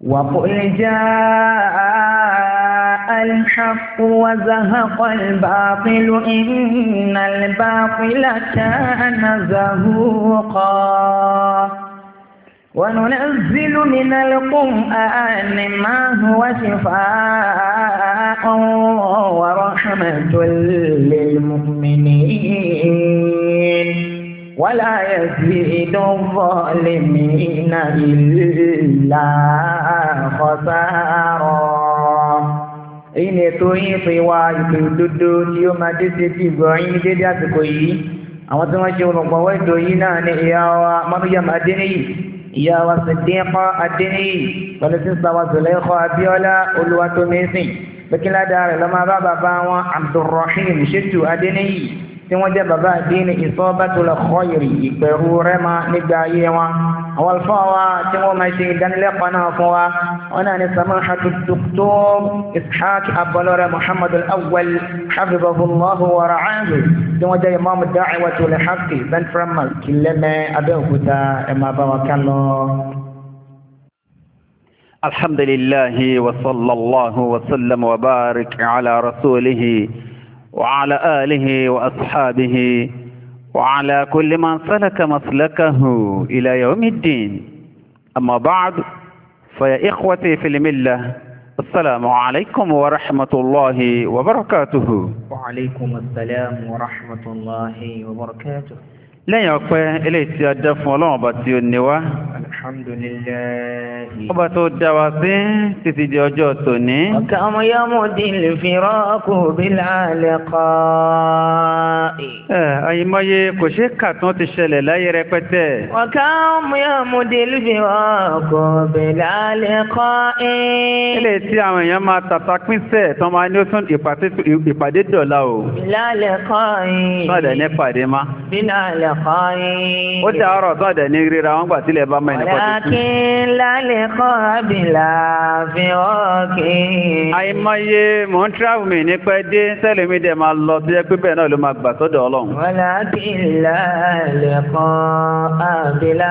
وقل جاء الحق وزهق الباطل إن الباطل كان زهوقا وننزل من القرآن ما هو شفاء ورحمة للمؤمنين ولا يزيد الظالمين إلا خسارا. èyí ni ètò yín pé wá ìpè òdodo tí ó máa dé sí ti ìgbọ̀ yín ní dédé àsìkò yìí. àwọn tí wọ́n ṣe olùgbọ̀wọ́ ètò yìí náà ní ìyá wa Maryam Adéníyì, ìyá wa Siddiqa Adéníyì, pẹ̀lú sísá wa Zulaikha Abíọ́lá Olúwatómísìn. pẹ̀kínládàá rẹ̀ lọ́mọ bá bàbá wọn Abdulrahim Shitu Adéníyì tí wọ́n jẹ́ bàbá àdínì Isabatul Khayri ìpẹ̀rù rẹ́mà nígbà ayé wọn. àwọn alfáà wa tí wọ́n máa ṣe ìdánilẹ́kọ̀ọ́ náà fún wa wọn náà ní Samahatu Dr. Ishaq Abolore Muhammad Al-Awwal hafizahullahu wa ra'ahu tí wọ́n jẹ́ imam Da'watul Haqq Central Mosque Lẹ́mẹ̀ Abẹ́òkúta ẹ̀ máa bá wa kán lọ. Alhamdulillahi wa sallallahu wa sallam wa barik ala rasulihi وعلى آله وأصحابه وعلى كل من سلك مسلكه إلى يوم الدين. أما بعد فيا إخوتي في الملة السلام عليكم ورحمة الله وبركاته. وعليكم السلام ورحمة الله وبركاته. lẹ́yìn ọpẹ́ eléyìí tí a dá fún Ọlọ́run ọba tí ó ní wá. alhamdulillahi. ọba tó dá wa sí títí di ọjọ́ tòní. وكم يمضي الفراق بلا لقاء. àyìnmọ́ye kò ṣe é kà tán ti ṣẹlẹ̀ láyé rẹpẹtẹ. وكم يمضي الفراق بلا لقاء. eléyìí tí àwọn èèyàn máa tàtà pínṣẹ̀ tán máa ní ó tún ìpàdé dọ̀la o. بلا لقاء. sọ́ọ̀dẹ̀ ní pàdé má. بلا لقاء. ó dá ọ̀rọ̀ sọ́ọ̀dẹ̀ ní ríra wọn gbà tílẹ̀ bá mẹ́rin pọ̀tù. ولكن لا لقاء بلا فراق. àìmọye mò ń tíráàbù mi ní pẹ́ dé sẹ́lẹ̀mí dẹ̀ máa lọ sí ẹgbẹ́ bẹ́ẹ̀ náà ló máa gbà sọ́dọ̀ Ọlọ́run. ولكن لا لقاء بلا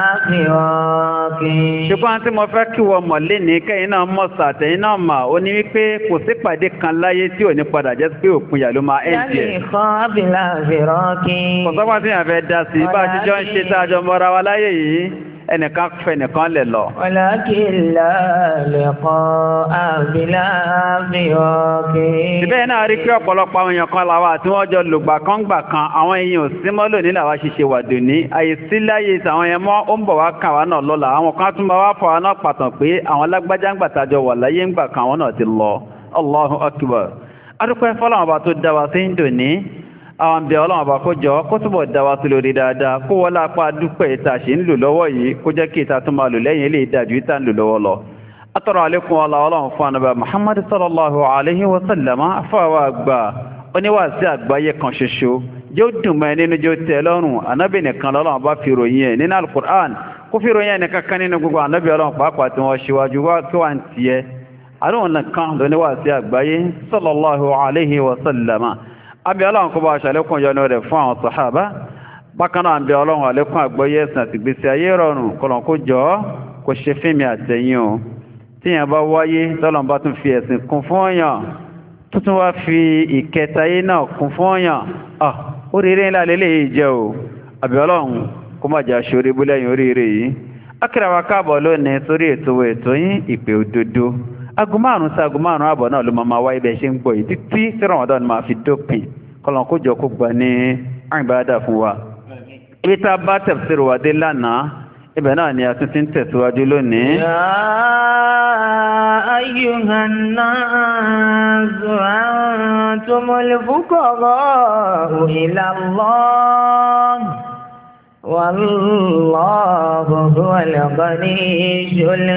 فراق. ṣùgbọ́n tí mo fẹ́ kí wọ́n mọ̀ léni kẹ́yìn náà mọ̀ sàtẹ̀yìn náà mà ó ní wípé kò sí pàdé kan láyé tí ò ní padà jẹ́ pé òpin yà ló máa ẹ̀ ń jẹ́. لا لقاء بلا فراق. kò sọ́gbọ́n tí yàn fẹ́ dá sí bá a ti jọ ń ṣe tá a jọ mọ́ra wa láyé yìí ẹnìkan fẹ́ nìkan lè lọ. ولكن لا لقاء بلا فراق. síbẹ̀ náà rí pé ọ̀pọ̀lọpọ̀ àwọn èèyàn kan làwọn àti wọ́n jọ lògbà kan gbà kan àwọn èèyàn ò sí mọ́ lónìí làwọn ṣiṣẹ́ wà dòní àyè sí láyé tàwọn yẹn mọ́ ó ń bọ̀ wá kàn wá náà lọ́la àwọn kan tún bá wá fọ àwọn náà pàtàn pé àwọn lágbájá ń gbà tàjọ wà láyé ń gbà kan àwọn náà ti lọ. Allahu Akbar. adúpẹ́ fọ́lọ́wọ́n bá tó dá wa sí ń dòní àwọn bí Ọlọ́run bá kó jọ kó túbọ̀ dá wa sí lórí dáadáa kó wọ́lá apá dúpẹ́ ìta ṣe ń lò lọ́wọ́ yìí kó jẹ́ kí ìta tún máa lò lẹ́yìn ilé ìdájú ìta ń lò lọ́wọ́ lọ. atọ́rọ àlékún Ọlọ́run fún ànàbà Muhammad sallallahu alaihi wa sallam fáwọn àgbà oníwàásí àgbáyé kan ṣoṣo yóò dùn mọ́ nínú jẹ́ tẹ́ lọ́rùn ànábì nìkan lọ́lọ́run bá fi ròyìn ẹ̀ nínú Al-Qur'an kó fi ròyìn ẹ̀ nìkan kan nínú gbogbo ànábì Ọlọ́run pàápàá tí wọ́n ṣíwájú wá kí wà ń tiẹ̀ àdúhùn nìkan lóníwàásí àgbáyé sallallahu alaihi wa sallam. àbí Ọlọ́run kó bá ṣàlékún yọ́nú rẹ̀ fún àwọn sàhábà bákan náà àbí Ọlọ́run àlékún àgbọ́yé ẹ̀sìn àti ìgbésí ayé rọrùn kọlọ̀n kó jọ kó ṣe fíìmì àtẹ̀yìn o tíyàn bá wáyé tọ́lọ́n bá tún fi ẹ̀sìn kún fún ọ̀yàn tó tún wá fi ìkẹtayé náà kún fún ọ̀yàn oríire ńlá lélẹ̀ yìí jẹ́ o àbí Ọlọ́run kó má jà ṣorí búlẹ̀yìn oríire yìí akírawa káàbọ̀ lónìí sórí ètò yín ìpè òdodo aago 5 sí aago 5 àbọ̀ náà ló máa wáyé bẹ́ẹ̀ ṣe ń gbọ́ yìí títí tí Ramadan máa fi dópin kọlọ̀ kó jọ kó gbà ní àìbáadà fún wa. ibi tá a bá tafsir wa dé lánàá ibẹ̀ náà ni a tún ti ń tẹ̀síwájú lónìí. Ya ayyuhan nasu antumul fuqara'u ila Allah wallahu huwal ghaniyyul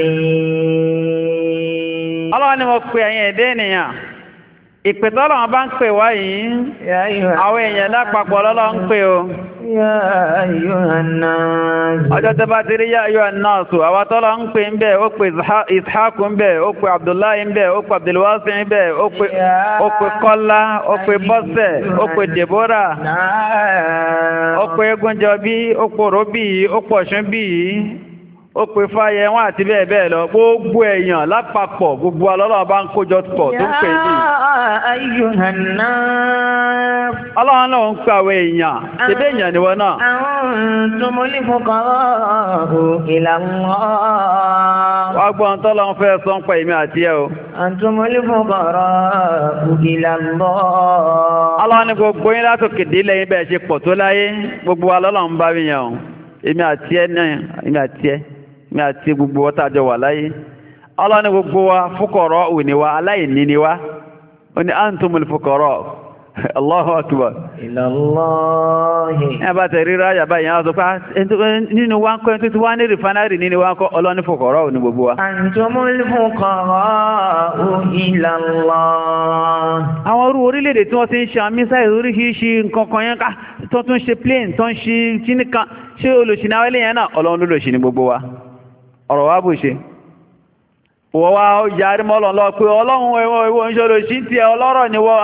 hamid. Allah ni mo pe ẹ̀yin ẹ̀dẹ́ ènìyàn ìpètọ́ Ọlọ́run bá ń pè wá yìí àwọn èèyàn lápapọ̀ lọ́lọ́ ń pè o. Ya ayyuhan nas. ọjọ́ tẹ́ bá ti rí ya ayyuhan nas àwọn tọ́lọ ń pè ń bẹ̀ ó pè Ishaq ń bẹ̀ ó pè Abdullahi ń bẹ̀ ó pè Abdulwasi ń bẹ̀ ó pè Kọ́lá ó pè Bọ́sẹ̀ ó pè Deborah ó pè Egunjọbí ó pè Robi ó pè Ọ̀ṣunbí ó pè fáyẹ wọn àti bẹ́ẹ̀ bẹ́ẹ̀ lọ gbogbo èèyàn lápapọ̀ gbogbo alọ́lọ́ bá ń kójọ pọ̀ tó ń pè ní. ayyuhan nas. ọlọ́run náà ń pè àwọn èèyàn ṣebí èèyàn ni wọ́n náà. antumul fuqara'u ila Allah. wá gbọ́n tọ́lọ́ ń fẹ́ sọ ń pa èmi àti ẹ o. antumul fuqara'u ila Allah. ọlọ́run ní gbogbo yín látòkè délé yín bẹ́ẹ̀ ṣe pọ̀ tó láyé gbogbo alọ́lọ́ ń bá mi yàn o. èmi àti ẹ náà èmi àti gbogbo wọ́n tàjọ wà láyé Allah ní gbogbo wa fúkọ̀rọ̀ ò ní wa aláìní ni wa ó ní antumul fúkọ̀rọ̀ Allahu akbar ilallahi ẹ bá tẹ̀ ríra yàbá ìyàn sọ pé nínú wa ń kọ́ ẹni tó wá ní rìfánárì nínú wa ń kọ́ Allah ní fúkọ̀rọ̀ ò ní gbogbo wa. antumul fuqara'u ilallah. àwọn orú orílẹ̀-èdè tí wọ́n ti ń ṣe àmì sáì oríṣiríṣi nǹkan kan yẹn ká tó tún ṣe plane tó ń ṣe kíní kan ṣé olùsìn náà wẹ́lẹ̀ yẹn náà Ọlọ́run ló lòsìn ní gbogbo wa ọ̀rọ̀ wa bù ṣe wọ́n wá yarí mọ́lọ̀ lọ pé Ọlọ́run ẹwọ́ ń ṣọ́rọ̀ sí ti ẹ ọlọ́rọ̀ ni wọ́n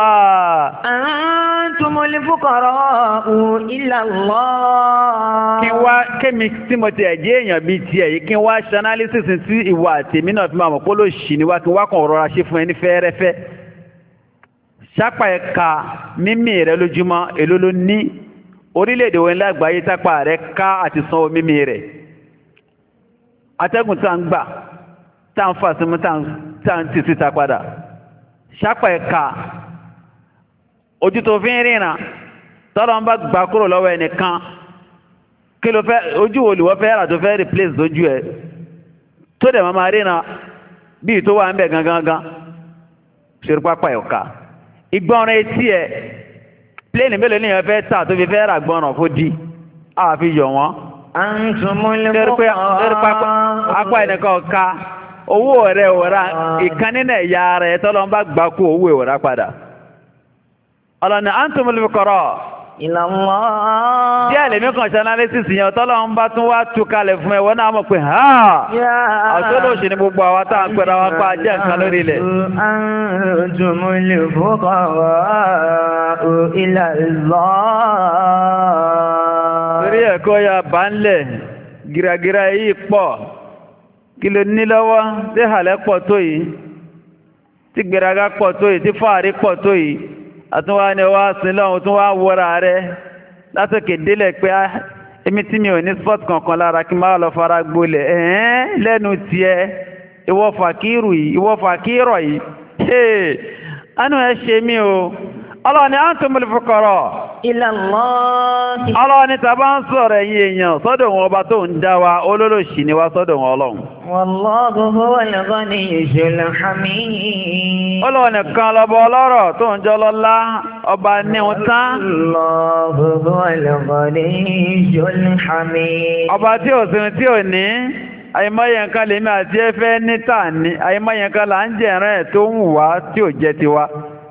antumul fuqara'u ila Allah. kí wá kémi tí mo ti ẹ̀jẹ́ èèyàn bíi ti ẹ̀ yìí kí wá ṣe analysis tí ìwà àtèmi náà fi máa mọ̀ pé lòsìn ni wá kí wá kàn rọra ṣe fún ẹni fẹ́ẹ́rẹ́fẹ́ sápà ẹ̀ka mímì rẹ lójúmọ́ èló ló ní orílẹ̀-èdè wọn lágbàáyé tápà rẹ ká àti sanwó mímì rẹ̀ atẹ́gùn tá ń gbà tá ń fà símú tá ń tì síta padà sápà ẹ̀ka ojú tó fi ń rìnrìn tọ́lọ́ ń bá gbà kúrò lọ́wọ́ ẹnìkan kí ló fẹ́ ojú wo lè wọ́n fẹ́ rà tó fẹ́ replace lójú ẹ̀ tó dẹ̀ máa rìnrìn bíi tó wà ń bẹ̀ gangan ṣe pápá ẹ̀ka ìgbọ́nrin etí ẹ̀ pléènì mélòó ní ìyẹn fẹ́ tà tó fi fẹ́ rà gbọ́nràn fó di àfi yọ̀ wọ́n. antumul fuqara'u. apá ẹnìkan ká owó rẹ̀ òwúrà ìkan nínú ẹ̀yà rẹ̀ tọ́lọ́ ń bá gbà kú owó ìwúrà padà. ọlọ́ni antumul fuqara'u. ila Allah. díẹ̀ lèmi kan ṣe analysis yẹn tọ́lọ́ ń bá tún wá tú kalẹ̀ fún ẹ wọ́n náà mọ̀ pé àtọ́lọ́ṣì ni gbogbo àwa tá à ń pẹ́ra wá pa jẹ́ nǹkan lórí ilẹ̀. antumul fuqara'u ila Allah. torí ẹ̀kọ́ ya bá ń lẹ̀ gíragíra yìí pọ̀ kí ló ní lọ́wọ́ tí hàlẹ́ pọ̀ tó yìí tí gbéraga pọ̀ tó yìí tí fàárí pọ̀ tó yìí àtúnwá ni wá sí lọ́hun tún wá wọ́ra rẹ̀ látòkè délẹ̀ pé èmi tí mi ò ní sport kankan lára kí máa lọ fara gbolẹ̀ lẹ́nu tiẹ̀ ìwọ fàkírù yìí ìwọ fàkírọ̀ yìí ánú ẹ ṣe mí o Allah ni antumul fuqara ila Allah. Allah ni tàbá ń sọ̀rọ̀ ẹ̀yin èèyàn sọ́dọ̀ wọn ọba tó ń dá wa olólòṣì ni wá sọ́dọ̀ wọn Ọlọ́run. Wallahu huwal ghaniyyul hamid. Ọlọ́run nìkan lọ́bọ ọlọ́rọ̀ tó ń jọ lọ́lá ọba níhun tán. Wallahu huwal ghaniyyul hamid. ọba tí ò sin tí ò ní àìmọye nǹkan lèmi àti ẹfẹ́ níta ní àìmọye nǹkan là ń jẹ̀rán ẹ̀ tó ń wà tí ò jẹ́ tiwa.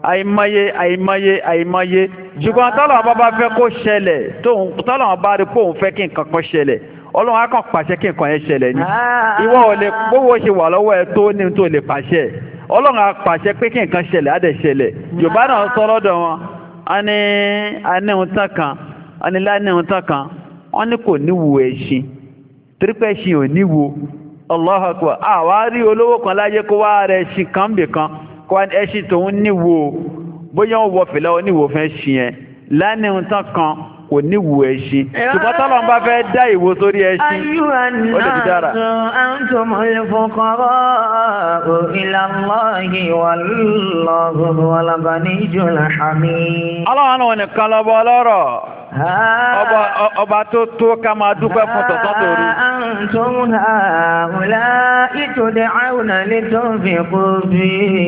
àìmọye ṣùgbọ́n tọ́lọ̀ bá fẹ́ kó ṣẹlẹ̀ tọ́lọ̀ bá rí kóhun fẹ́ kí nǹkan kan ṣẹlẹ̀ Ọlọ́run á kàn pàṣẹ kí nǹkan yẹn ṣẹlẹ̀ ní ìwọ ò lè gbówó ṣe wà lọ́wọ́ ẹ tó ní tó lè pàṣẹ Ọlọ́run á pàṣẹ pé kí nǹkan ṣẹlẹ̀ á dẹ̀ ṣẹlẹ̀ Yorùbá náà sọ lọ́dọ̀ wọn aníhun tán kan aníláníhun tán kan wọ́n ní kò níwo ẹṣin torípé ẹṣin ò níwo Allahu Akbar àwa rí olówó kan láyé kó wá rẹ ẹṣin kan bì kan ẹṣin tòun níwo bóyá wọ́n wọ fìlà oníwo fẹ́ ṣin ẹ lánìí tán kan kò níwo ẹṣin ṣùgbọ́n tọ́lọ́ bá fẹ́ dá ìwo sórí ẹṣin ó lè fi dára. antumul fuqara'u ila Allahi wallahu huwal ghaniyyul hamid. Ọlọ́run náà nìkan lọ́bọ ọlọ́rọ̀ ọba tó tó ká máa dúpẹ́ fún tọ̀tọ̀ torí. antum ha'ula'i tud'awna litunfiqu fi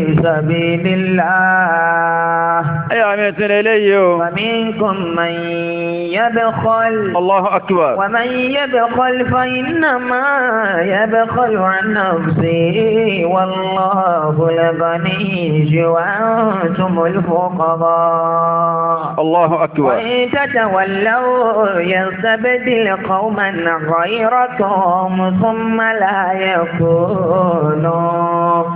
sabilillah. ẹ̀yà mi tún lè léyìí o. wa minkum man yabkhal. Allahu akbar. wa man yabkhal fa innama yabkhalu 'an nafsihi wallahu al-ghaniyyu wa antumul fuqara. Allahu akbar. wa in تولوا يستبدل قوما غيركم ثم لا يكونوا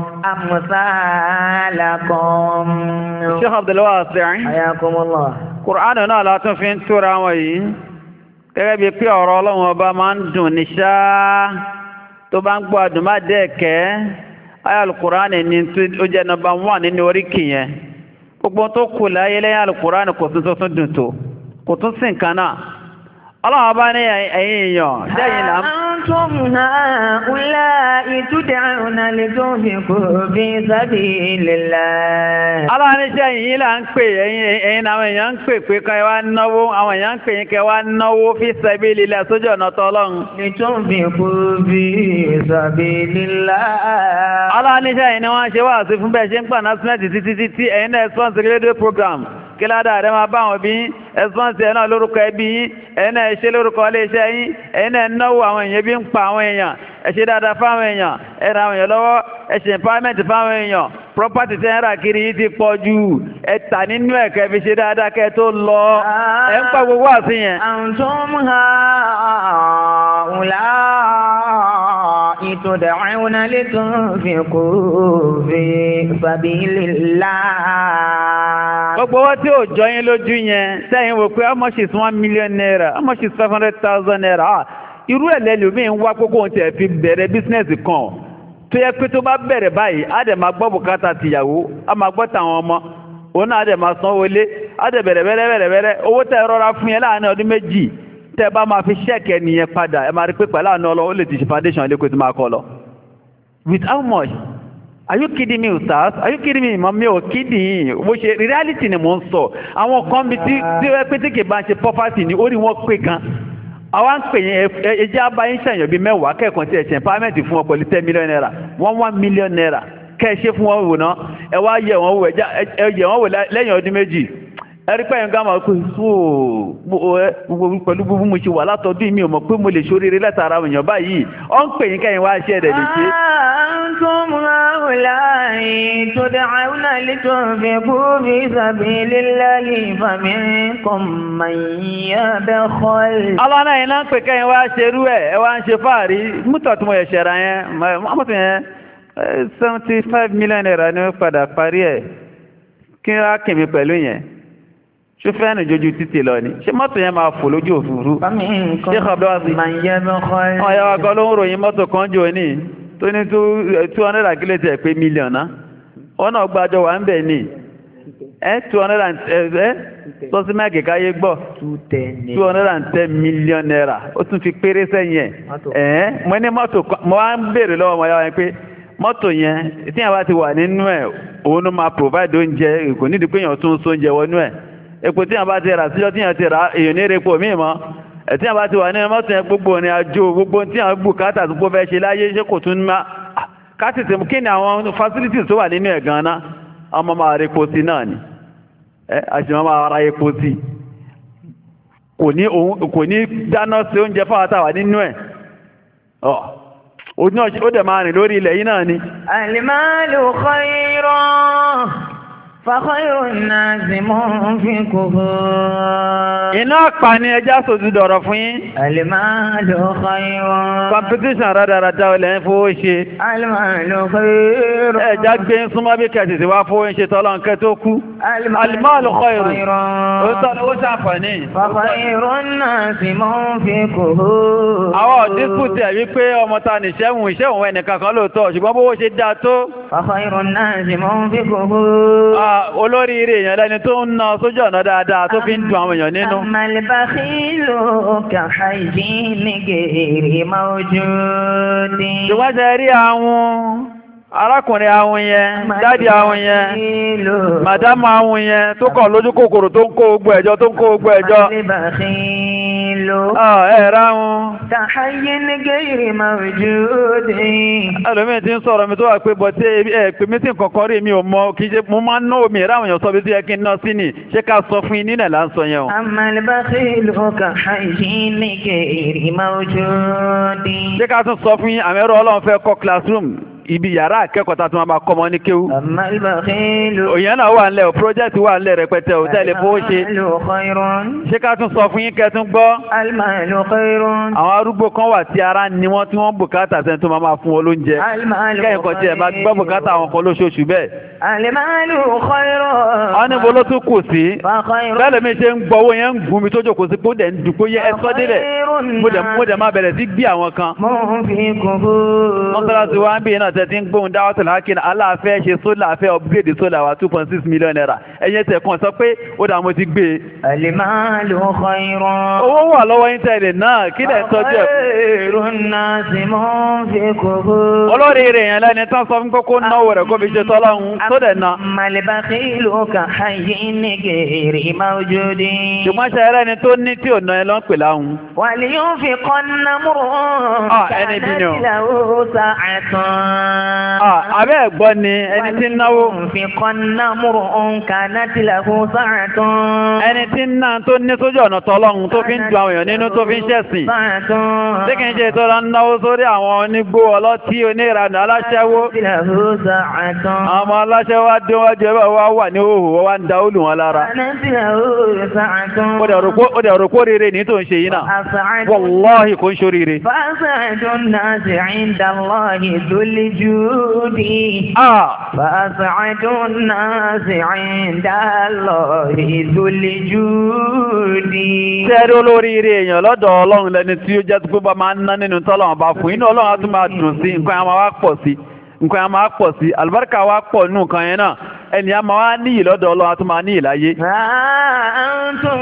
أمثالكم. Sheikh Abdul Wasi' حياكم الله. Kùránì náà látún fi ń túra wọn yìí gẹ́gẹ́ bí pé ọ̀rọ̀ Ọlọ́run ọba máa ń dùn ní ṣáá tó bá ń gbọ́ àdùnmádẹ́ẹ̀kẹ́ ayé alukùránì ní ó jẹ́ nọmba 1 nínú oríkì yẹn gbogbo tó kù láyé lẹ́yìn alukùránì kò tún tó tún dùn tó kò tún sí nǹkan náà ọlọ́wọ́ bá ní ẹ̀yìn èèyàn lẹ́yìn là ń. antum haula'i tud'una litunfiqu fi sabilillah. aláàníṣẹ́ yìí là ń pè ẹ̀yìn àwọn èèyàn ń pè pé kẹ́ wá náwó àwọn èèyàn ń pè yín kẹ́ wá náwó fi sabilillah sójú ọ̀nà tọ́lọ́run. litunfiqu fi sabilillah. aláàníṣẹ́ yìí ni wọ́n ṣe wá sí fún bẹ́ẹ̀ ṣe ń gbà násímẹ́ǹtì títí ẹ̀yin náà sponsor rédíò program kí ládàá rẹ máa bá wọn bí ẹ̀sùnmọ́sí ẹ̀ náà lórúkọ ẹbí yín ẹ̀yin náà ṣe lórúkọ iléeṣẹ́ yín ẹ̀yin náà náwó àwọn èèyàn bí ń pa àwọn èèyàn ẹ ṣe dáadáa fáwọn èèyàn ẹ ra àwọn èèyàn lọ́wọ́ ẹ ṣe empowerment fáwọn èèyàn property tẹ́ ń rà kiri yìí ti pọ̀ jù ẹ tà nínú ẹ̀ kẹ́ fi ṣe dáadáa kẹ́ tó lọ ẹ ń pa gbogbo àti yẹn. antum haula'i tud'una litunfiqu fi sabilillah. gbogbo owó tí ò jọ yín lójú yẹn sẹ́yìn wò pé how much is 1 million naira how much is 500,000 naira irú ẹ̀ lẹ́lòmíì ń wá gbogbo ohun tí ẹ fi bẹ̀rẹ̀ bísínẹ́sì kan tó yẹ pé tó bá bẹ̀rẹ̀ báyìí á dẹ̀ máa gbọ́ bùkátà tìyàwó á máa gbọ́ tàwọn ọmọ òun náà á dẹ̀ máa sanwó lé á dẹ̀ bẹ̀rẹ̀ bẹ̀rẹ̀ owó tẹ́ rọra fún yẹn láàárín ọdún méjì tẹ́ bá máa fi ṣẹ́ẹ̀kì ẹnìyẹn padà ẹ máa rí pé pẹ̀lú àánú Ọlọ́run ó lè ti ṣe foundation ilé kó tó máa kọ́ lọ. With how much? Are you kidding me, Ustaz? Are you kidding me? Mami ò kidding. Mo ṣe reality ni mo ń sọ. Àwọn kan bí tí ó pé tí kì bá ń ṣe poverty ni orí wọn pé kan. Àwa ń pè yín ẹjẹ́ abáyín ṣàyàn bíi 10 kẹ́ẹ̀kan tí ẹ ṣe empowerment fún wọn pẹ̀lú 10 million naira 1 million naira kẹ́ ẹ ṣe fún wọn wò ná ẹ wá yẹ̀ wọ́n wò lẹ́yìn ọdún méjì. Ẹ̀rí pẹ̀yìn ká máa pè pẹ̀lú gbogbo mo ṣe wà látọdún mi ò mọ̀ pé mo lè ṣoríire látara èèyàn báyìí ọ ń pè yín kẹ́yìn wá ṣe ẹ̀dẹ̀ lè ṣe. antum haula'i tud'una litunfiqu fi sabilillahi faminkum man yabkhal. aláàánà yìí náà ń pè kẹ́yìn wá ṣe irú ẹ̀ ẹ wá ń ṣe fáàrí mútọ̀ tí mo yẹ ṣẹ̀ra yẹn mọ́tò yẹn 75 million naira ni ó padà parí ẹ̀ kí n rá kìmí pẹ̀lú yẹn ṣó fẹ́ẹ̀nù jójú títì lọ ni ṣé mọ́tò yẹn máa fò lójú òfurufú ṣé kọ̀ọ̀bẹ́ wá sí ọ̀yà ọgọ́ ló ń ròyìn mọ́tò kan jò ní tó ní 200 kílẹ̀tì ẹ̀ pé mílíọ̀n náà wọ́n náà gbájọ wà ń bẹ̀ ní 200 sọ́sí mẹ́kì káyé gbọ́ 210 million naira ó tún fi péré sẹ́yìn ẹ̀ mo ní mọ́tò mo wá ń béèrè lọ́wọ́ ọmọ yàrá yẹn pé mọ́tò yẹn tí yẹn bá ti wà nínú ẹ̀ òun ló máa provide oúnjẹ kò nídìí pé èèyàn tún so oúnjẹ wọnú ẹ̀ epo tí yàn bá ti rà síjọ́ tí yàn ti rà èyàn ní erépo míì mọ́ tí yàn bá ti wà nínú mọ́tò yẹn gbogbo ní àjò gbogbo tí yàn bù káàtà tó fẹ́ ṣe láyé ṣé kò tún má káàtìtì kí ni àwọn facilities tó wà nínú ẹ̀ gan-an ọmọ máa rí epo sí náà ni àṣìmọ́ máa ra epo sí kò ní dáná sí oúnjẹ fáwọn àtàwà nínú ẹ̀ ó dẹ̀ máa rìn lórí ilẹ̀ yìí náà ni. Al-malu khayran فخير الناس منفقه. Iná àpá ni ẹjá sòdú dọ̀rọ̀ fún yín. Al-malu khayrun. Competition rádaràdá olè ń fowó ṣe. Al-malu khayrun. Ẹjá gbé ń súnmọ́ bí kẹ̀sì tí wá fowó ń ṣe tọ́lọ́ nǹkẹ́ tó kú. Al-malu khayrun. Ó tọ́lọ́ ó ṣàǹfààní. Fa khayrun nasi munfiquhu. Àwọn dispute ẹ̀ wípé ọmọ ta ní ìṣẹ́hùn ẹnìkan kan lóòótọ́ ṣùgbọ́n bówó ṣe dáa tó. Fa khayrun nasi munfiquhu. Olórí ire èèyàn lẹ́ni tó ń ná sójú ọ̀nà dáadáa tó fi ń dùn àwọn èèyàn nínú. Al-bakhilu ka-hayyini ghayri mawjudin. Ṣùgbọ́n ṣe rí àwọn arákùnrin àwọn yẹn, dáàdì àwọn yẹn, màdámù àwọn yẹn tó kọ̀ lójú kòkòrò tó ń kó gbogbo ẹjọ́ tó ń kó gbogbo ẹjọ́. Al-bakhilu ẹ̀rá wọn. ka-hayyini ghayri mawjudin. Ẹlòmíì ti ń sọ̀rọ̀ mi tó wà pé bọ̀ tí pé mi tí nǹkan kan rí mi ò mọ kì í ṣe mo máa ń ná omi ìráwọn èèyàn sọ bí tó yẹ kí n ná sí ni ṣé ká sọ fún yín nílẹ̀ là ń sọ yẹn o. Al-bakhilu ka-hayyini ghayri mawjudin. Ṣé ká tún sọ fún yín àmì ẹ̀rọ Ọlọ́run fẹ́ kọ́ classroom ibi yàrá akẹ́kọ̀ọ́ tá tún máa kọ́ ọmọ ní kéwú. أما البخيل òyìn náà wà nílẹ̀ project wà nílẹ̀ rẹpẹtẹ ò tẹ́lẹ̀ fowó ṣe. المال خير ṣé ká tún sọ fún yín kẹ́ tún gbọ́. المال خير àwọn arúgbó kan wà tí ara ni wọ́n tí wọ́n bùkátà sẹ́ni tó máa fún wọn lóúnjẹ. المال kẹ́yìn kan tí ẹ̀ bá gbọ́ bùkátà àwọn kan lóṣooṣù bẹ́ẹ̀. المال خير àwọn níbo ló tún kù sí. فخير bẹ́ẹ̀ mi ṣe ń gbọ́wọ́ yẹn ń gún mi tó jòkó sí pé ó dẹ̀ ń dùn kó yẹ ẹ sọ́ délẹ̀. mo dẹ̀ máa bẹ̀rẹ̀ sí gbé àwọn kan. mọ́sálásí wa ń bí iná tẹ́tí ń gbóhùn dáwọ́tò lákìnà aláàfẹ́ ṣe sólà àfẹ́ upgrade sólà wa 2.6 million naira ẹ̀yẹ́ tẹ̀ kan sọ pé ó dà mo ti gbé e. المال خير owó wà lọ́wọ́ íńtẹ́ẹ̀tì náà kí lẹ̀ tọ́jú ẹ̀. خير الناس منفقه olórí rẹ̀ yẹn lẹ́ni tán sọ fún kókó náwó rẹ̀ kó fi ṣe tọ́lọ́hún tó dẹ̀ ná. أما البخيل كحي غير موجود ṣùgbọ́n ṣe ẹrẹ́ni tó ní tí ò ná ẹ ló ń pè láhùn. ولينفقن امرؤ ẹni bí ni o. كانت له سعة abẹ́ ẹ̀gbọ́n ni ẹni tí ń náwó. ولينفقن امرؤ كانت له سعة ẹni tí ń ná tó ní sójú ọ̀nà tọ́lọ́hún tó fi ń ju àwọn èèyàn nínú tó fi ń ṣẹ̀sìn. سعة tí kì í ṣe tó lọ ń náwó sórí àwọn onígbó ọlọ́tí oníranà aláṣẹ́wó. له سعة àwọn aláṣẹ́wó wá dé wájú ẹ bá wá wà ní òhù wọ́n wá ń da olù wọn lára. كانت له سعة ó dẹ̀ rò pó rere ní tó ń ṣe yìí náà. أسعد wàláhì kò ń ṣoríire. فأسعد الناس عند الله ذو الجود فأسعد الناس عند الله ذو الجود Tẹ́rí olóríire èèyàn lọ́dọ̀ Ọlọ́run lẹni tí ó jẹ́ tó bá máa ń ná nínú tọ́lọ́run bá fún inú Ọlọ́run á tún máa dùn sí nǹkan yẹn máa wá pọ̀ sí nǹkan yẹn máa pọ̀ sí àlùbáríkà wá pọ̀ nínú nǹkan yẹn náà ẹni a máa wá níyì lọ́dọ̀ Ọlọ́run á tún máa níyì láyé. أنتم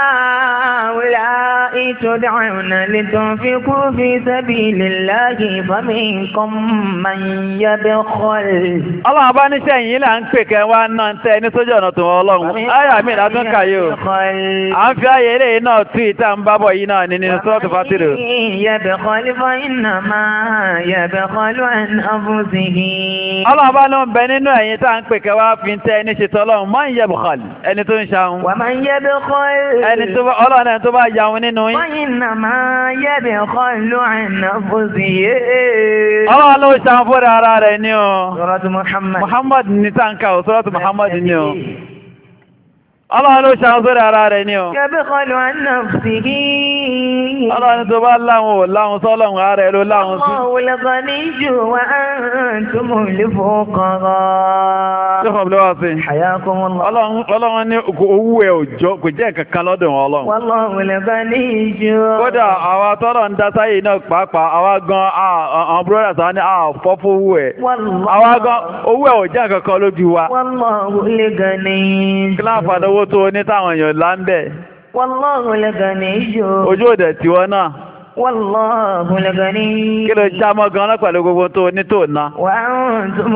هؤلاء تدعون لتنفقوا في سبيل الله فمنكم من يبخل Ọlọ́run bá níṣẹ́ yìí là ń pè kẹ́ wá náà ń tẹ́ ní sójú ọ̀nà tó Ọlọ́run. Áyà mi là tún kàyé o. À ń fi ayé eré náà tú ìta ń bábọ̀ yìí náà ní nínú sọ́ọ̀tù Fátírì. يبخل فإنما يبخل عن أنفسه Ọlọ́run bá ló ń bẹ nínú ẹ̀yin tá à ń pè kẹ́ wá fi ń tẹ́ ní ṣètò Ọlọ́run máa ń yabkhal ẹni tó ń ṣahun. ومن يبخل Ọlọ́run ẹni tó bá yahun nínú yín. فإنما يبخل عن نفسه Ọlọ́run ló ṣahun fúnra ara rẹ̀ ní o. سورة محمد Muhammad ní táǹkà ò sọ́rọ̀tù Muhammad ní o. Ọlọ́run ló ṣahun fúnra ara rẹ̀ ní o. يبخل عن نفسه Ọlọ́run tó bá láhun ò láhun sọ́lọ́run ara ẹ̀ ló láhun sí. الله الغني وأنتم الفقراء Ṣé fọ́n bí lọ́wọ́ sí? حياكم الله Ọlọ́run ní owó ẹ̀ òjò kò jẹ́ kankan lọ́dọ̀ wọn Ọlọ́run. والله الغني Kódà àwa tọ́rọ̀ ń dá sáyé náà pàápàá àwa gan àwọn brothers wa ní àfọ́fọ́ owó ẹ̀. Àwa gan owó ẹ̀ ò jẹ́ kankan lójú wa. والله الغني Kí láǹfààní owó tó ní táwọn èèyàn là ń bẹ̀? والله الغني Ojú òdẹ̀ tiwọn náà. والله الغني Kí ló já mọ́ gan-an pẹ̀lú gbogbo tó ní tó ná? وأنتم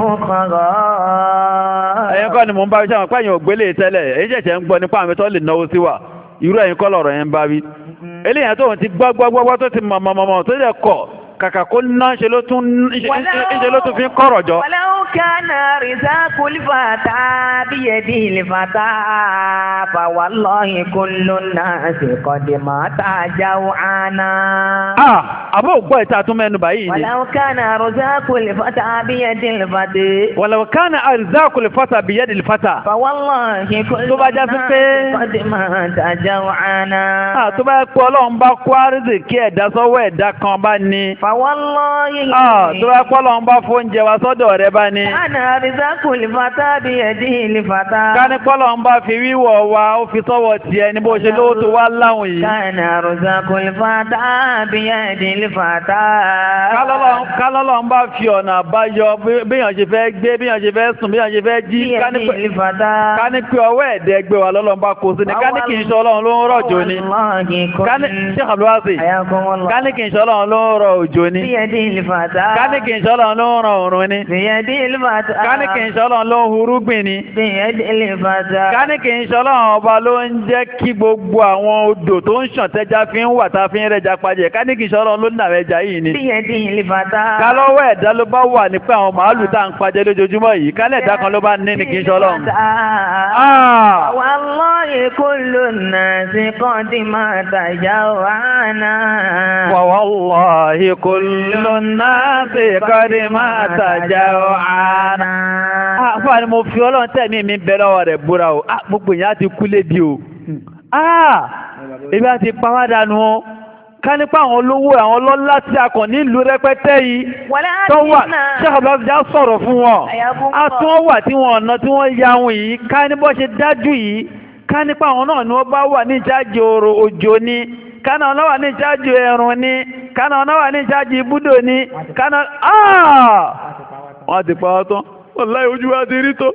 الفقراء Ẹ̀yin kọ́ ni mò ń bá wí sáwọn pẹ́yìn ògbélé tẹ́lẹ̀, èyí ṣẹ̀ṣẹ̀ ń gbọ́ nípa àmì tó lè náwó sí wa. Irú ẹ̀yin kọ́ lọ̀rọ̀ yẹn bá wí. Eléyàn tó ń ti gbọ́gbọ́gbọ́ tó ti mọ̀mọ̀mọ̀ tó lè kọ̀ kàkà kó ná ṣe ló tún fi ń kọ̀rọ̀ jọ. ولو كان رزاق الفتى بيده الفتى فوالله كل الناس قد مات جوعانا Àbọ̀ ògbọ́ ìta tún mẹ́nu báyìí ni. ولو كان رزاق الفتى بيد الفتى ولو كان أرزاق الفتى بيد الفتى. فوالله كل Tó bá já sí pé الناس قد مات جوعانا tó bá pọ̀ Ọlọ́run bá kó àrísìkí ẹ̀dá sọ́wọ́ ẹ̀dá kan bá ní. فوالله tó bá pọ̀ Ọlọ́run bá fóúnjẹ wa sọ́dọ̀ rẹ bá ní. كان رزاق الفتى بيده الفتى Ká ní pé Ọlọ́run bá fi wíwọ̀ wa ó fi sọ́wọ́ tiẹ̀ ní bó ṣe lówó tó wá láwùn yìí. كان رزاق الفتى بيد الفتى Kálọ́lọ́run bá fi ọ̀nà àbáyọ béèyàn ṣe fẹ́ gbé béèyàn ṣe fẹ́ sùn béèyàn ṣe fẹ́ jí. Ká ní pé ọwọ́ ẹ̀dẹ́ gbé wa lọ́lọ́run bá kó sí ni. Ká ní kì í ṣe Ọlọ́run ló ń rọ̀jò ni. Ṣé Abdulwasi? Ká ní kì í ṣe Ọlọ́run ló ń rọ òjò ni. بيد الفتى Ká ní kì í ṣe Ọlọ́run ló ń rọ òrùn ni. بيد ìlúfàtà. Káníkì ń ṣọ́lọ́ ló ń hurúgbìn ni. Bíyẹ̀dì ìlúfàtà. Káníkì ń ṣọ́lọ́ ọba ló ń jẹ́ kí gbogbo àwọn odò tó ń ṣàn tẹ́já fi ń wà tá fi ń rẹja pajẹ. Káníkì ń ṣọ́lọ́ ló ń nàwẹ̀ ẹja yìí ni. Bíyẹ̀dì ìlúfàtà. Kálọ́wọ́ ẹ̀dá ló bá wà nípa àwọn màálù tá à ń pajẹ lójoojúmọ́ yìí. Kálẹ̀ ẹ̀dá kan ló bá ní kì í ṣọ́lọ́. Wallahi kullu nasi qad mata jawana. Wallahi kullu nasi qad mata jawana. Àfáà ni mo fi Ọlọ́run tẹ̀mí mi bẹ lọ́wọ́ rẹ̀ búra o. Gbogbo ìyá ti kú lébi o. Ebi a ti pa wá dànù o. Ká nípa àwọn olówó àwọn ọlọ́lá tí a kàn nílùú rẹpẹtẹ yìí tó wà ṣẹ́kọ̀ọ́bá sọ̀rọ̀ fún wọn. A tún wà tí wọ́n ọ̀nà tí wọ́n yahun yìí ká ní bọ́ ṣe dájú yìí ká nípa àwọn náà ni wọ́n bá wà ní ìjájì òjò ni ká náà wà ní ìjájì ẹ̀rùn ni ká náà wà ní ìjájì ibùdó ni ká náà wọ́n ti pa ọ́ tán wallahi ojú wa ti rí tó.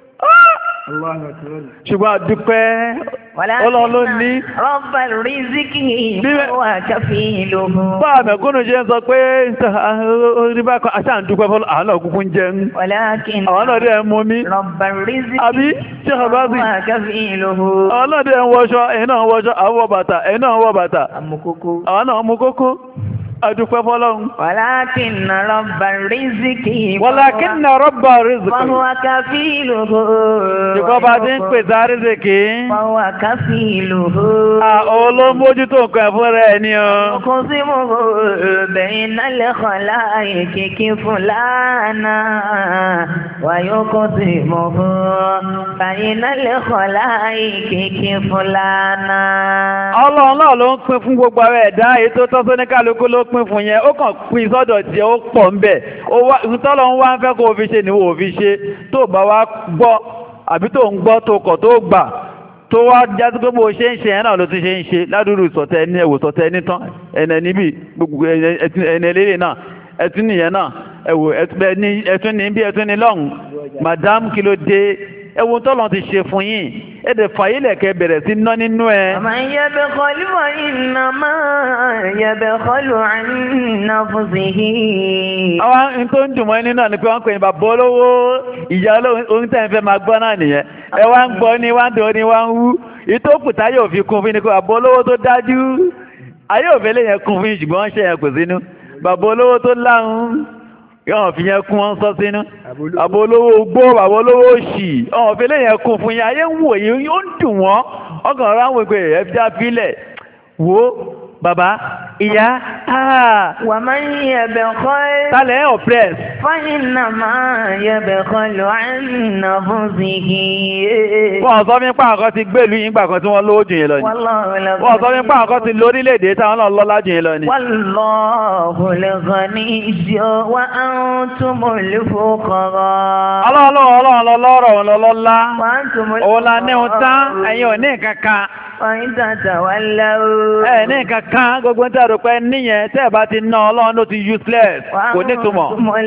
Ṣùgbọ́n àdúpẹ́ Ọlọ́run ní Rabbal rizqi wa kafiluhu. Bá àmẹ̀kúnnù ṣe ń sọ pé oríbá kan àṣà ń dúpẹ́ fọ́lọ́ àwọn òkúkú ń jẹun. Àwọn náà dẹ̀ ń mú mi. Rabbal rizqi àbí ṣe ọ̀bá sí. wa kafiluhu. Àwọn náà dẹ̀ ń wọṣọ, ẹ̀yin náà ń wọṣọ, àwọn wọ bàtà, ẹ̀yin náà ń wọ bàtà. Àwọn náà ń mú kókó. Adúpẹ́ fọ́lọ́run. Walakinna Rabbal rizqi. Walakinna Rabbal rizqi. Fahuwa kafiluhu. Ṣùgbọ́n bá ti ń pèsè àrísìkí. Fahuwa kafiluhu. Olómójútó nǹkan ẹ̀fún rẹ̀ ni o. Yuqsimuhu baynal khalaiqi fulana. Wa yuqsimuhu baynal khalaiqi fulana. Ọlọ́run náà ló ń pín fún gbogbo àwọn ẹ̀dá èyí tó tọ́ sí ní kálukú ló pín fún yẹn ó kàn pín sọ́dọ̀ tí ó pọ̀ ń bẹ̀ tọ́lọ ń wá ń fẹ́ kó o fi ṣe níwò òfin ṣe tó bá wá gbọ́ àbí tó ń gbọ́ tó kọ̀ tó gbà tó wá jásí pé bó ṣe ń ṣe yẹn náà ló tún ṣe ń ṣe ládùúrú sọ̀tẹ́ ní ẹ̀wò sọ̀tẹ́ ní tán ẹ̀nà níbi gbogbo ẹ̀nà eléré náà ẹ̀tún nìyẹn náà ẹ̀wò ẹ̀tún ní bí ẹ̀tún ní lọ́hùn madam kí ló dé ẹ̀wò tọ́lọ ti ṣe fún yín ẹ̀dẹ̀ fàyílẹ̀ kẹ bẹ̀rẹ̀ sí ná nínú ẹ. Man yabkhal wa innama yabkhalu an nafsihi. Àwọn tó ń dùn mọ́ ẹni náà ni pé wọ́n ń pè ní bàbá olówó ìyá olóhun tẹ́ ń fẹ́ máa gbọ́ náà nìyẹn. Ẹ wá ń gbọ́ ní wá ń dò ní wá ń wú. Ìtókùtà yóò fi kún fún ni pé bàbá olówó tó dájú. Ayé òfin lè yẹn kún fún ṣùgbọ́n wọ́n ṣe yẹn kò sínú. Bàbá olówó tó láhùn. Yọ́n fi yẹn kún wọn sọ sínú. Bàbá olówó gbó, bàbá olówó òṣì. Ọ̀n fi lè yẹn kún fún yẹn. Ayé ń wò yìí ó ń dùn wọ́n. Ọkàn rán wò pé ẹ̀fíà fílẹ̀. Wo bàbá ìyá wa man yabkhal. Tálẹ̀ ẹ̀ oppress. Fa innama yabkhalu an nafsihi. Wọ́n sọ fún pàǹkan ti gbèlú yín gbà kan tí wọ́n lówó jù yín lọ ni. Wọ́n sọ fún pàǹkan ti lórílẹ̀-èdè táwọn náà lọ́lá jù yín lọ ni. Wallahul ghaniyyu wa antumul fuqara. Ọlọ́run lọ́rọ̀ lọ́lá. Òun la ní ohun tán ẹ̀yin ò ní nǹkan kan. Ọ̀yìn tàtà wà láwọ́. Ẹ ní nǹkan kan gbogbo tí a rò pé níyẹn tẹ́ ẹ bá ti ná Ọlọ́run ló ti useless kò ní túmọ̀.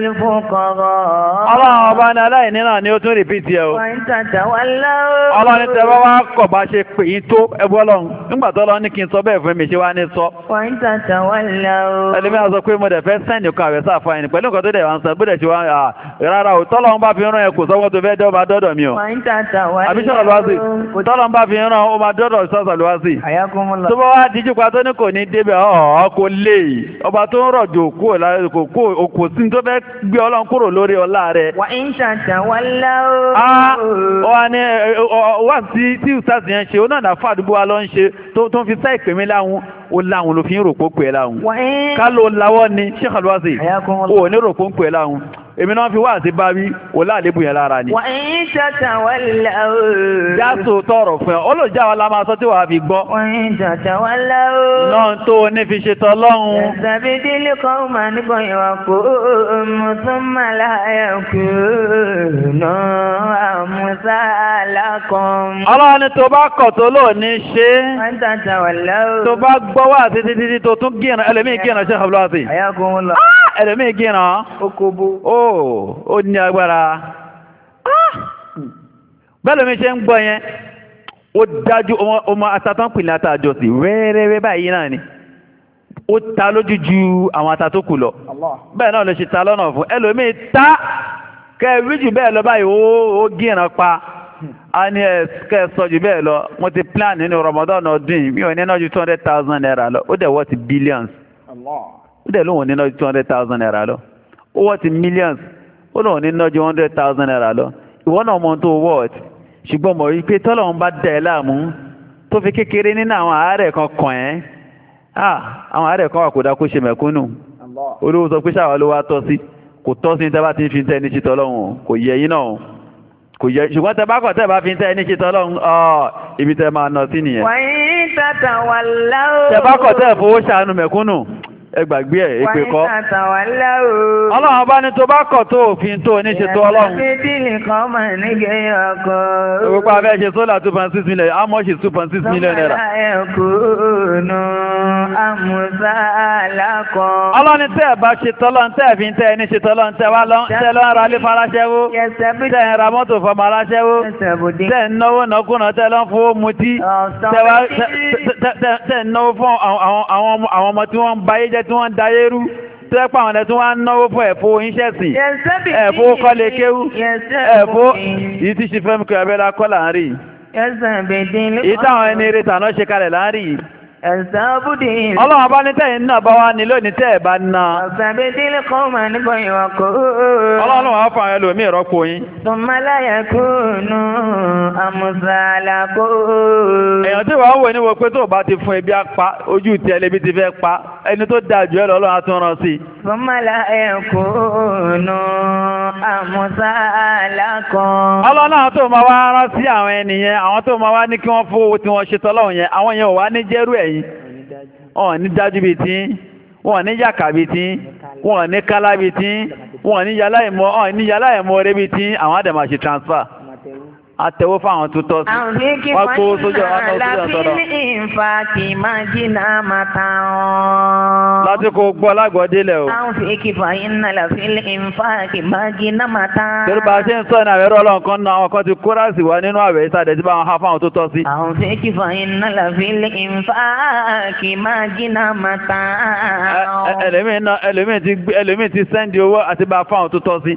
Ọlọ́run ọba ní aláìní náà ni ó tún rìpítì ẹ o. Ọ̀yìn tàtà wà láwọ́. Ọlọ́run tẹ bá wá kọ̀ bá ṣe pè yín tó ẹbú Ọlọ́run nígbà tó Ọlọ́run ní kí n sọ bẹ́ẹ̀ fún mi ṣe wá ní sọ. Ọ̀yìn tàtà wà láwọ́. Ẹlẹ́mìí sọ pé mo dẹ̀ fẹ́ sẹ́ǹdì kan àwẹ̀ sáà fáyìn pẹ̀lú nǹkan tó dẹ̀ wá ń sọ bó dẹ̀ ṣe wá rárá o tọ́lọ́run bá fi rán ẹ kò sọ́wọ́ tó fẹ́ dọ́ máa dọ́dọ̀ mi o. Ọ̀yìn tàtà wà láwọ́. Àbí sọ̀rọ̀ lọ́wọ́ sí tọ́lọ́run bá fi rán ó máa dọ́dọ̀ sọ́sọ̀ lọ́wọ́ sí. Tó bá wá díjú pa tó ní kò ní débẹ̀ kò lè ọba tó ń rọ̀jò òkú sí tó fẹ́ gbé Ọlọ́run kúrò lórí ọlá rẹ̀. Wà ń ṣàtà wà láwọ́. Wà ní wà tí ìsáàsì yẹn ṣe ó náà fà àdúgbò wa lọ ń ṣe tó ń fi sá ìpè mí láhùn ó láhùn ló fi ń rò pó pè láhùn. Ká ló láwọ́ ni Sheikh Alwasi ò ní rò pó pè láhùn. Èmi náà fi wá àti bá wí ò láàlébù yẹn lára ni. Wà ń ṣàtà wà láwọ́. Jáso tọrọ fún ẹ ọlọ́jà wa la máa sọ tí wàá fi gbọ́. Wà ń ṣàtà wà láwọ́. Náà tó ní fi ṣe tọ́lọ́hun. Ẹ̀sàbídílé kan máa nígbà ìwà kó mùsùlùmá láyà kú náà àmúsá alákan. Ọlọ́run ni tó bá kọ̀ tó lò ní ṣe. Wà ń ṣàtà wà láwọ́. Tó bá gbọ́ wà títí tó tún gíràn ẹlẹ́mìí gíràn Sheikh Alwasi. Àyàkùn lọ. Ẹlẹ́mìí gíràn. Okobo. Ó ní agbára. Bẹ́ẹ̀ lómi ṣe ń gbọ́ yẹn, ó dájú ọmọ atatán pìlẹ̀ àtàjọ sí rẹ́rẹ́rẹ́ báyìí náà ni. Ó ta lójú ju àwọn atató kù lọ. Bẹ́ẹ̀ náà ló ṣe ta lọ́nà fún. Ẹlòmí ta kẹ́ẹ̀rí jù bẹ́ẹ̀ lọ báyìí ó gíran pa a ní kẹ́ẹ̀ sọ jù bẹ́ẹ̀ lọ mo ti plan nínú Ramadan ọdún mi ò ní náà ju 200,000 naira lọ ó dẹ̀ wọ́ ti billions ó dẹ̀ lóhun ní náà ju 200,000 naira lọ ó wọ́ ti millions ó lóhun ní náà ju 100,000 naira lọ ìwọ náà mọ tó wọ́ ṣùgbọ́n mọ̀ wípé tọ́lọ́run bá dẹ̀ láàmú tó fi kékeré nínú àwọn àárẹ̀ kan kàn ẹ́ àwọn àárẹ̀ kan wà kó dá kó ṣe mẹ̀kúnnù olówó sọ pé ṣáà ló wá tọ́ sí kò tọ́ sí tẹ́ bá ti ń fi tẹ́ ní ṣètò ọlọ́run kò yẹ yín náà kò yẹ ṣùgbọ́n tẹ́ bá kọ̀ tẹ́ bá fi tẹ́ ní ṣètò ọlọ́run ibi tẹ́ máa nà sí nìyẹn. wàyí tata wà láwù. tẹ́ bá kọ̀ tẹ́ fowó ṣàánú mẹ̀kúnnù ẹ gbàgbé ẹ̀ èpè kọ́. wàyí tata wà láwù. ọlọ́run bá ní tó bá kọ̀ tó òfin tó ní ṣètò ọlọ́run. ìdílé kan mà ní gẹ̀yìn ọkọ̀. òpópá abẹ́ ṣe sólà 2.6 million how much is 2.6 million naira. ẹ̀kúnnù àmúṣá alákọ̀. ọlọ́ni tẹ́ ẹ̀ bá ṣe tọ́lọ́n tẹ́ ẹ̀ fi ń tẹ́ ẹ ní ṣe tọ́lọ́n tẹ́ wá lọ́n tẹ́ lọ́n ra lé faraṣẹ́wó tẹ́ ẹ̀ ra mọ́tò fọmọ aláṣẹ́wó tẹ́ ẹ̀ náwó nàkúnà tẹ́ lọ́n fowó mutí tẹ́ ẹ̀ náwó fún àwọn ọmọ tí wọ́n ń bayé jẹ́ tí wọ́n ń dayé rú tó ẹ́ pa àwọn ẹ̀tún wá ń náwó fún ẹ̀fọ́ iṣẹ́sìn ẹ̀fọ́ kọ́lé kéwú ẹ̀fọ́ yìí tí ṣe fẹ́mi kọ́ abẹ́lá kọ́ láàárín yìí táwọn ẹni eré tàná ṣe kalẹ̀ láàárín ọlọ́run bá ní tẹ́yìn náà bá wá ní lónìí tẹ́ ẹ̀ bá ná. ọ̀sàbẹ̀dẹ́lẹ̀ kan mà nígbà ìwọ̀kọ̀. ọlọ́run wàá fún àwọn ẹlòmíì rọ́pò yín. sọmọláyà kúnnù àmùsàlàkó. èèyàn tí wàá wò ní wo pé tó bá ti fún ebi apá ojú tẹ́lẹ̀ bí ti fẹ́ pa ẹni tó dáa jù ẹ́ lọ ọlọ́run á tún rán sí. sọmọláyà kúnnù àmùsàlàkó. ọlọ́run náà tó máa wá rán sí àwọn ènìyàn àwọn tó máa wá ní kí wọ́n fowó tí wọ́n ṣe tọ́lọ́run yẹn àwọn yẹn ò wá ní jẹ́rú ẹ̀yìn wọ́n ní dájú bí tí wọ́n ní yàkà bí tí wọ́n ní kálá bí tí wọ́n ní yàlá ìmọ̀ rẹ̀ bí tí àwọn àdàmà ṣe transfer àtẹ̀wó fáwọn tó tọ́ sí wọ́n kó sójú ọ̀nà láti kó gbọ́ lágbọ́délẹ̀ o. torí bá a ṣe ń sọ ní àwẹ̀rọ ọlọ́run kan náà àwọn kan ti kórasì wá nínú àwẹ̀ ìsàdẹ̀ tí bá wọn há fáwọn tó tọ́ sí. ẹlòmíì ti sẹ́ndì owó àti bá fáwọn tó tọ́ sí.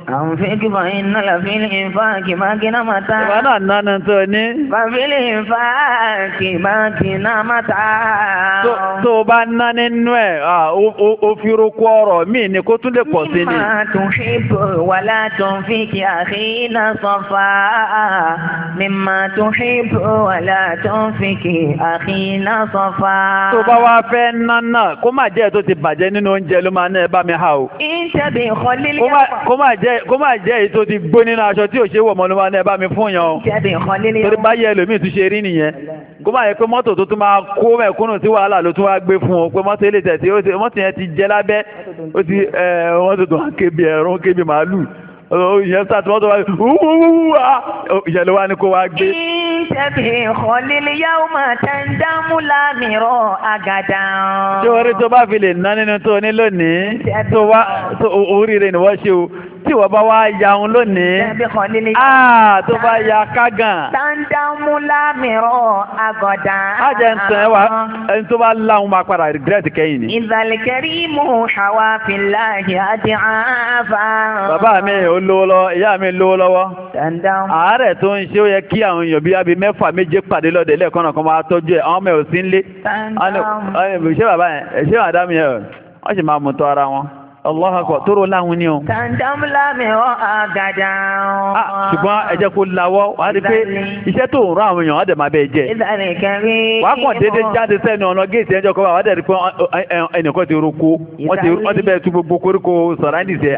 náà nánà tó ní. Bàbílì fàákì máa kì náà máa ta. Tó bá ná nínú ẹ̀, ó fi rókú ọ̀rọ̀ míì ni kó tún lè pọ̀ sí ni. Mímá tún ṣíbò wà látún fi kí àkínà sọ́fà. Mímá tún ṣíbò wà látún fi kí àkínà sọ́fà. Tó bá wá fẹ́ nánà, kó má jẹ́ tó ti bàjẹ́ nínú oúnjẹ ló máa ná ẹ bá mi há o. Ìṣẹ́bí ìkọlílé kó má jẹ́ èyí tó ti gbó nínú aṣọ tí ò ṣe wọ̀ mọ́ ló máa ná ẹ bá mi fún yan o. Torí báyé ẹlòmíì tún ṣe rí nìyẹn. Kó máa yẹ pé mọ́tò tó tún máa kó mẹ̀kúnnù sí wàhálà ló tún wá gbé fún ọ pé mọ́tò ilé tẹ̀sí mọ́tò yẹn ti jẹ lábẹ́ ó ti mọ́tò tó wá kébi ẹ̀rọ kébi màálù ìyẹn sáàtì mọ́tò wá ìṣẹ̀lẹ̀ wá ní kó wá gbé. Ìṣẹ́bí ìkọlílé yáwó máa tẹ́ ń dámú lámìíràn àgàdà. Ṣé orí tó bá fi lè ná nínú tó ní lónìí tó oríire ni wọ́n ṣe o tí wọ́n bá wá yaun lónìí tó bá ya kágàn. Tàndámú lámìíràn àgàdà. Á jẹ́ ń tàn ẹ́ wá ẹni tó bá láhùn máa padà regret kẹ́yìn ni. Ìzàlìkẹ́rì mú ṣàwá fìláhì àti àáfà. Bàbá mi ò lówó lọ́wọ́, ìyá mi lówó lọ́wọ́. Àárẹ̀ tó ń ṣe ó yẹ kí àwọn èèyàn bí abí mẹ́fà méje pàdé lọ́dẹ̀ lẹ́ẹ̀kan náà kan máa tọ́jú ẹ̀ àwọn ọmọ ẹ̀ ò sí nílé. Ṣé bàbá yẹn ṣé màdámù yẹn wọ́n sì máa mú tọ́ ara wọn. Allah akbar tóró láhun ní o. Tàndám lámìíràn àgàdà. Ṣùgbọ́n ẹ jẹ́ kó lawọ́, wà á rí pé iṣẹ́ tó ń rán àwọn èèyàn ọ̀dẹ̀ máa bẹ́ẹ̀ jẹ́. Wà á kàn déédéé jáde sẹ́nu ọ̀nà géètì ẹjọ́ kọ́ wà á dẹ̀ rí pé ẹnìkan ti roko, wọ́n ti bẹ́ẹ̀ tú gbogbo koríko sọ̀ráǹdìsẹ̀.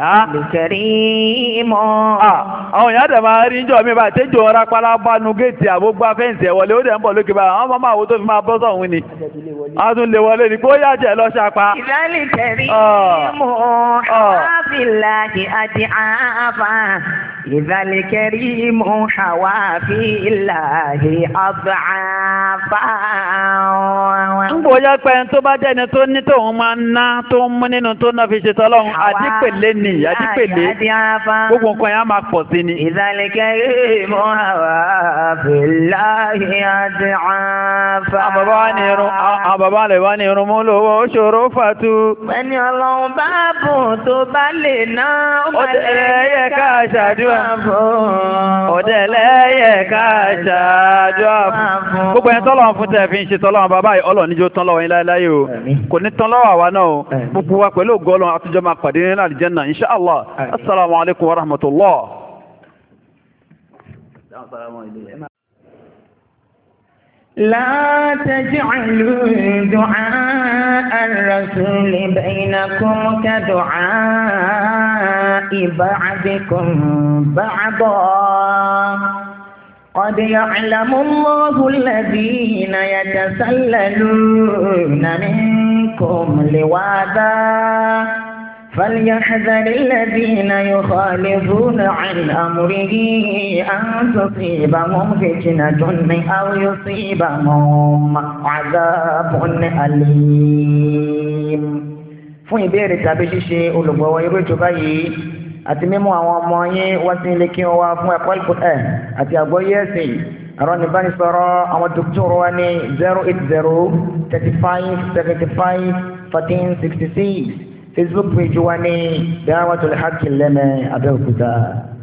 Àwọn èèyàn dẹ̀ máa rí njọ́ mi báyìí tẹ́jọ́ ọ̀rá pálá bá nu géètì àbógbá fẹ́ǹsì ẹ̀ wọlé ó dẹ̀ ń bọ̀ lókè báyìí àwọn máa wo tó fi máa bọ́ sọ̀hún ni. A tún lè wọlé ni kó yá jẹ́ lọ ṣapa. Ìdálìkẹ̀rí mú حوافي أضعافا إذا الكريم حوافي الله أضعافا. ń bóyá pé ẹni tó bá jẹ́ni tó ní tóun máa ń ná tó ń mú nínú tó náà fi ṣe tọ́lọ́run àdípèlé ni àdípèlé gbogbo nǹkan yẹn á máa pọ̀ sí ni. إذا الكريم حوافي الله أضعافا. àwọn bàbá rẹ̀ wá ní irun mú lówó ṣòro fàtú. ẹni ọlọ́run bá bùn tó bá lè ná. ó tẹ̀lé ẹyẹ ká ṣàdúrà. Ọ̀dẹ̀lẹ́yẹ ká ṣàdúrà fún. Gbogbo ẹni tọ́lọ́run fún tẹ́ fi ń ṣe tọ́lọ́run bàbá yìí Ọlọ́run níjó tán lọ́wọ́ yín láéláé o. Kò ní tán lọ́wọ́ àwa náà o. Gbogbo wa pẹ̀lú ògo Ọlọ́run àtijọ́ máa pàdé nínú àlìjẹ́nà insha Allah. Assalamu alaikum wa rahmatullah. لا تجعلوا دعاء الرسول بينكم كدعاء بعضكم بعضا قد يعلم الله الذين يتسللون منكم لواذا فليحذر الذين يخالفون عن أمره أن تصيبهم فتنة أو يصيبهم عذاب أليم. fún ìbéèrè tàbí ṣíṣe olùgbọ̀wọ́ irú ètò báyìí àti mímú àwọn ọmọ yín wá sí ilé kí wọ́n wá fún ẹ̀kọ́ ìpínlẹ̀ àti àgbọ́yé ẹ̀sìn ẹ̀rọ ìbánisọ̀rọ̀ àwọn dókítà wa ní 080-35-75-14-66 Facebook page wa ní Da'watul Haqq Lẹ́mẹ̀ Abẹ́òkúta.